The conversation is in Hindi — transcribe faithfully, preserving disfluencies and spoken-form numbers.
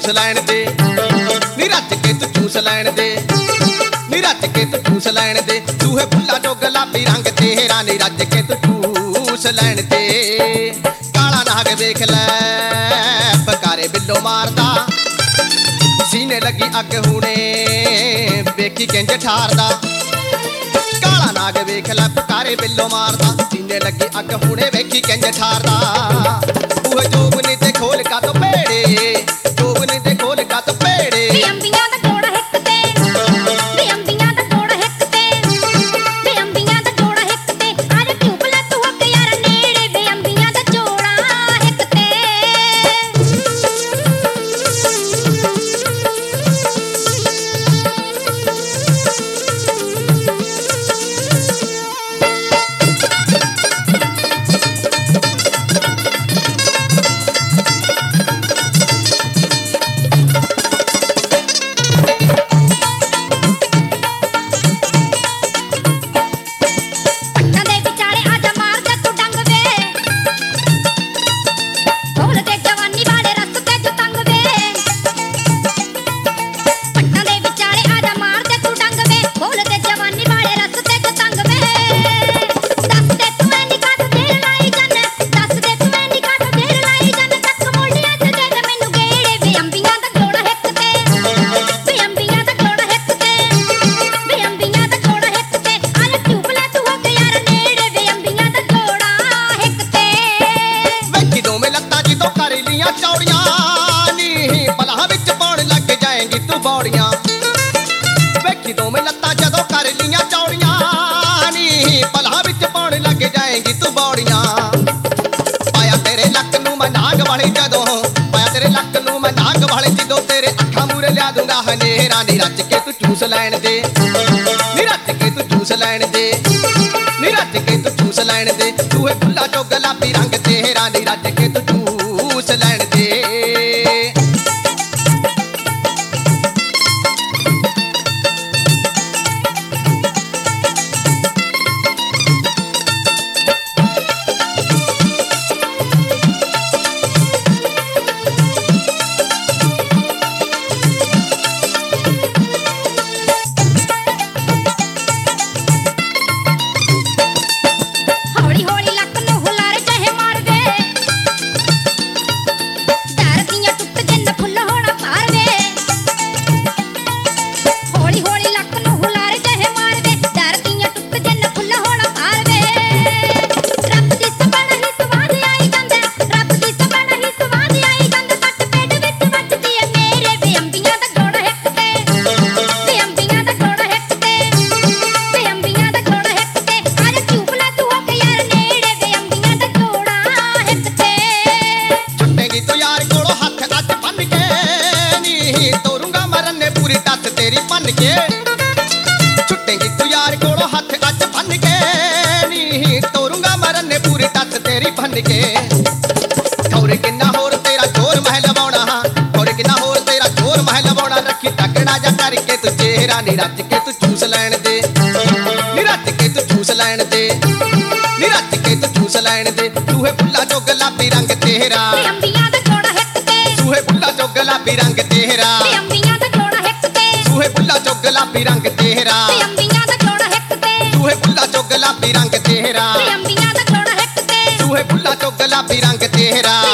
चूस लैण दे नी रच के तू चूस लैण दे नी रच के तू चूस लैण दे चूहे फुल्ला जो गुलाबी रंग तेरा नी रच के तू चूस लैण दे काला नाग देख लै पकारे बिल्लो मारदा सीने लगी अग हुणे वेखी किंज ठारदा काला नाग वेख लै पकारे बिल्लो मारदा सीने लगी अग हुणे वेखी किंज ठारदा ओए जोबनी ते खोल का तो पेड़े जोबनी ते खोल का तो पेड़े वे अंबियां दा जोड़ा हिक ते वे अंबियां दा जोड़ा हिक ते वे अंबियां दा जोड़ा हिक ते अरे ट्यूब ला तू हक यार नेड़े वे अंबियां दा जोड़ा हिक ते बौड़ियां वेखी दो में लत्ता जदों कर लियां चौड़ियां नी पला विच पाउण लग जाएगी तू बौड़ियां पाया तेरे लक नूं मैं नाग वाले जदों पाया तेरे लक नूं मैं नाग वाले जदों तेरे अखां मूरे लिया दूंगा हनेरा नी रच के तू चूस लैण दे नी रच के तू चूस लैण दे नी रच के तू चूस लैण दे तू है फुल्ला जो गुलाबी रंग तेरा नी रच के तू चूस लैण दे छुट्टेगी तू यार कोलों हथ अच बन के नी तोरूंगा मरन ने पूरी टस तेरी बन के खौरे किन्ना होर तेरा जोर मह लवाउणा खौरे किन्ना होर तेरा जोर मह लवाउणा रखी टकड़ा जा करके तू चेहरा नी रच के तू चूस लैण दे नी रच के तू चूस लैण दे नी रच के तू चूस लैण दे तू है फुल्ला जो गुलाबी रंग तेरा अंबियां दा जोड़ा हिक ते तू है फुल्ला जो गुलाबी रंग तेरा अंबियां दा जोड़ा हिक ते तू है फुल्ला जो गुलाबी रंग तेरा अंबियां दा जोड़ा हिक ते तू है फुल्ला जो गुलाबी रंग तेरा अंबियां दा जोड़ा हिक ते तू है फुल्ला जो गुलाबी रंग तेरा